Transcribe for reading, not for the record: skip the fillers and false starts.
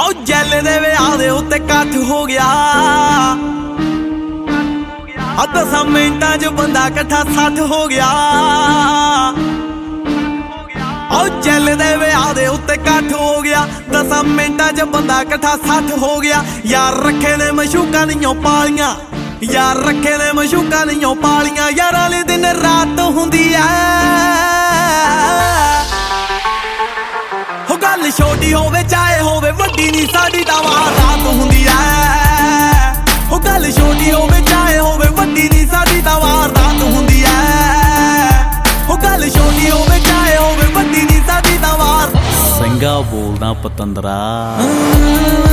ਆਓ ਜੈਲ ਦੇ ਵਿਆਹ ਦੇ ਉੱਤੇ ਇਕੱਠ ਹੋ ਗਿਆ। 10 ਮਿੰਟਾਂ 'ਚ ਬੰਦਾ ਇਕੱਠਾ 60 ਹੋ ਗਿਆ। ਆਓ ਜੈਲ ਦੇ ਵਿਆਹ ਦੇ ਉੱਤੇ ਇਕੱਠ ਹੋ ਗਿਆ। 10 ਮਿੰਟਾਂ 'ਚ ਬੰਦਾ ਇਕੱਠਾ 60 ਹੋ ਗਿਆ। ਯਾਰ ਰੱਖੇ ਨੇ ਮਸ਼ੂਕਾਂ ਨੀਓ ਪਾਲੀਆਂ, ਯਾਰ ਰੱਖੇ ਨੇ ਮਸ਼ੂਕਾਂ ਨੀਓ ਪਾਲੀਆਂ। ਯਾਰਾਂ ਵਾਲੇ ਦਿਨ ਰਾਤ ਹੁੰਦੀ ਐ, ਹੋ ਗੱਲ ਛੋਟੀ ਹੋਵੇ ਚਾਹੇ ਹੋਵੇ ਵੱਡੀ ਨੀ, ਸਾਡੀ ਤਾਂ ਵਾਰਦਾਤ ਹੁੰਦੀ ਐ। ਹੋ ਗੱਲ ਛੋਟੀ ਹੋਵੇ ਚਾਹੇ ਹੋਵੇ ਵੱਡੀ ਨੀ, ਸਾਡੀ ਤਾਂ ਵਾਰਦਾਤ ਹੁੰਦੀ ਐ। ਹੋ ਗੱਲ ਛੋਟੀ ਹੋਵੇ ਚਾਹੇ ਹੋਵੇ ਵੱਡੀ ਨੀ, ਸਾਡੀ ਤਾਂ ਵਾਰ। ਸਿੰਘਾ ਬੋਲਦਾ ਪਤੰਦਰਾ।